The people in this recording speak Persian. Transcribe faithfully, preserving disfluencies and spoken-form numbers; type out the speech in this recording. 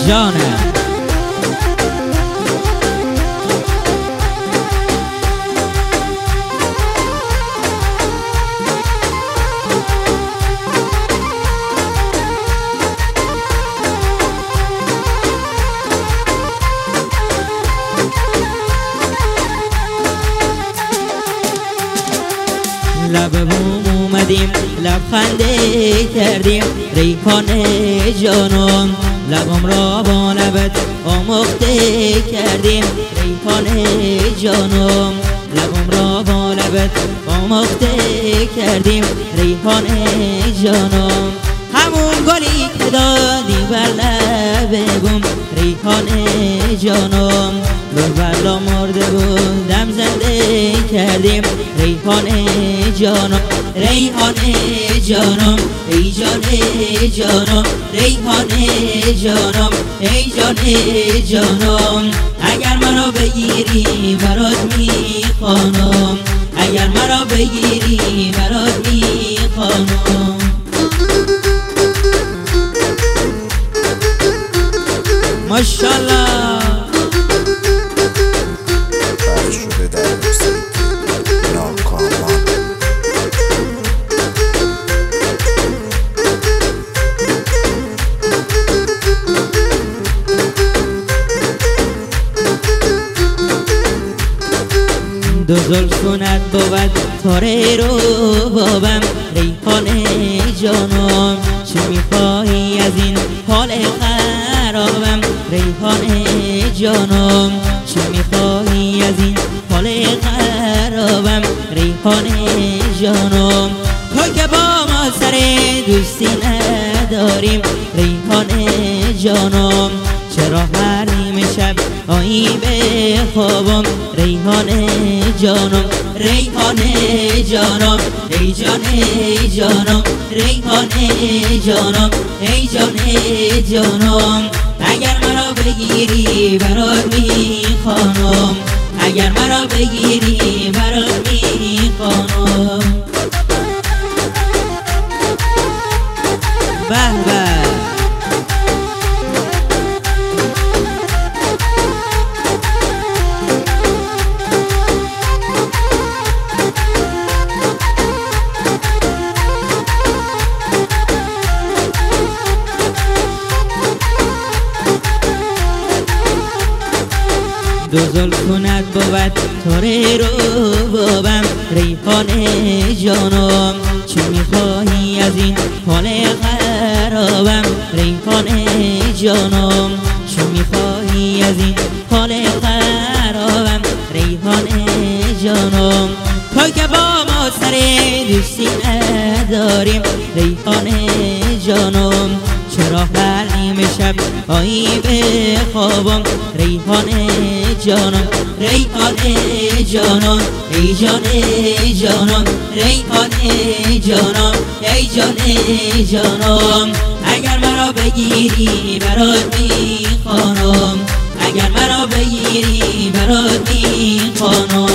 جانم. لب بوم اومدیم لبخنده کردیم ریحانه جانم، لبم را با لبت آموخته کردیم ریحانه جانم، لبم را با لبت آموخته کردیم ریحانه جانم، همون گلی که دادی بر لب بوم ریحانه جانم، بلا مرده بود دم زنده کردیم ریحانه جانم، ریحانه جانم ای جانه جانم، ریحانه جانم ای جانه جانم، اگر مرا بگیری برات میخوانم، اگر مرا بگیری برات میخوانم. ماشاءالله شده در موسیقی ناکامان. دو زلفونت بود تاره رو بابم ریحانه جانم، چه میخواهی از این حال خرابم ریحانه جانم، چه میخواهی از این حال خرابم ریحانه جانم، تو که با ما سر دوستی نداریم ریحانه جانم، چرا هر نیمه شب آیی به خوابم ریحانه جانم، ریحانه جانم ای جانه جانم، ریحانه جانم ای جانه جانم، اگر مرا بگیری برات میخوانم، اگر مرا بگیری برات میخوانم. به به دو زلفونت بود تاره رو بابم ریحانه جانم، چه میخواهی از این حال خرابم ریحانه جانم، چه میخواهی از این حال خرابم ریحانه جانم، تو که با ما سر دوستی نداریم ریحانه جانم، چرا هر نیمه شب آیی به خوابم ریحانه جانم، ریحانه جانم ای جانه جانم، ریحانه جانم ای جانه جانم، اگر مرا بگیری برات میخوانم، اگر مرا بگیری برات میخوانم.